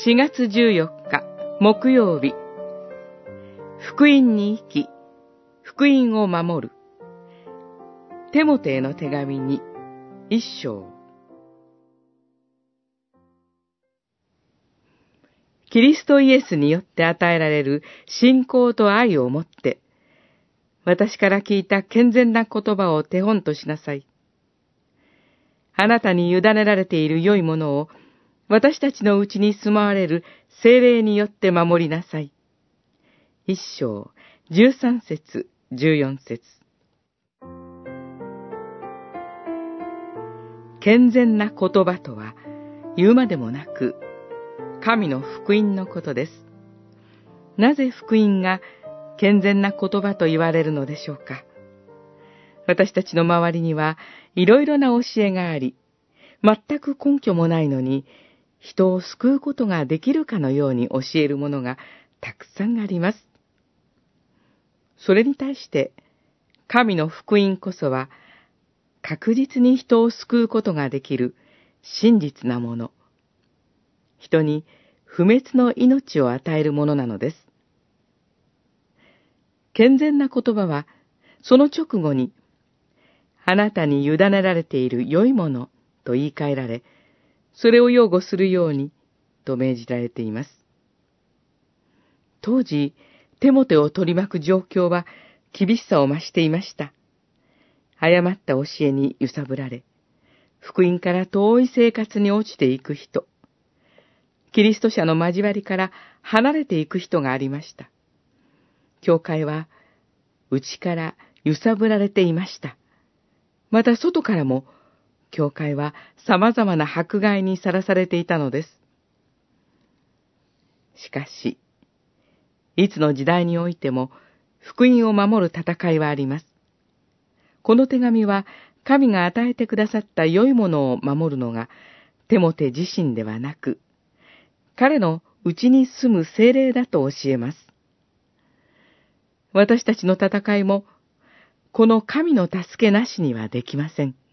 4月14日木曜日、福音に生き、福音を守る。テモテへの手紙に1章。キリストイエスによって与えられる信仰と愛をもって、私から聞いた健全な言葉を手本としなさい。あなたに委ねられている良いものを、私たちのうちに住まわれる聖霊によって守りなさい。1章13節14節。健全な言葉とは言うまでもなく、神の福音のことです。なぜ福音が健全な言葉と言われるのでしょうか。私たちの周りにはいろいろな教えがあり、全く根拠もないのに、人を救うことができるかのように教えるものがたくさんあります。それに対して、神の福音こそは、確実に人を救うことができる真実なもの。人に不滅の命を与えるものなのです。健全な言葉は、その直後に、あなたに委ねられている良いものと言い換えられ、それを擁護するようにと命じられています。当時、テモテを取り巻く状況は厳しさを増していました。誤った教えに揺さぶられ、福音から遠い生活に落ちていく人、キリスト者の交わりから離れていく人がありました。教会は内から揺さぶられていました。また外からも、教会は様々な迫害にさらされていたのです。しかし、いつの時代においても福音を守る戦いはあります。この手紙は神が与えてくださった良いものを守るのがテモテ自身ではなく、彼の内に住む聖霊だと教えます。私たちの戦いも、この神の助けなしにはできません。